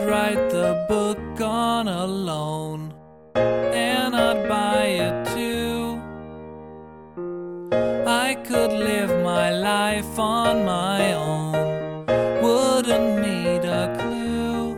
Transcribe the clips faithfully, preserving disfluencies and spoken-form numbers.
write the book on alone, and I'd buy it too. I could live my life on my own, wouldn't need a clue.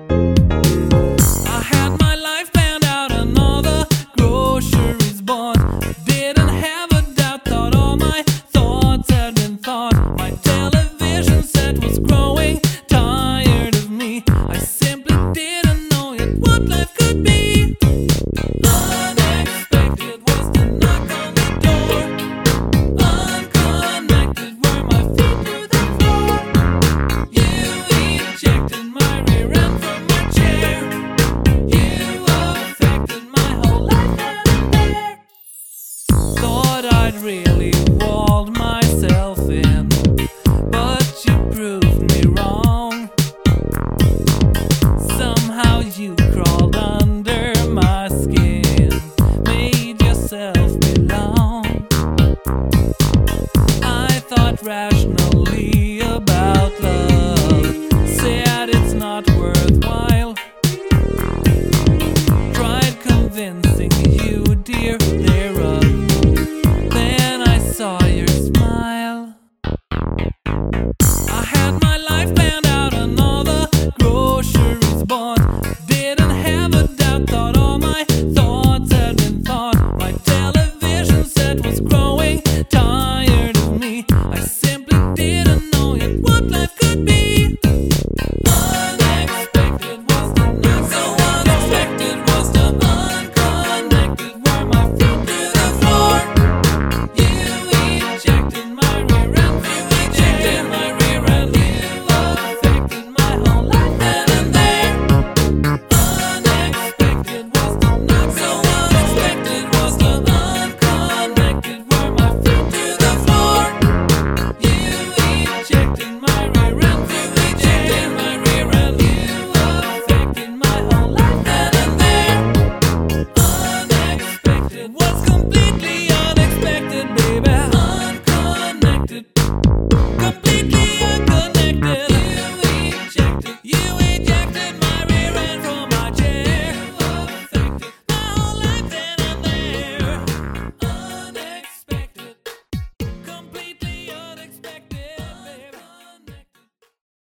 I had my life planned out and all the groceries bought. Didn't have a doubt, thought all my thoughts had been thought. My television set was growing tired of me. I simply didn't know yet what life could be. Unexpected was the knock on the door. Unconnected were my feet to the floor. You ejected my rear end from my chair. You affected my whole life then and there. Thought I'd really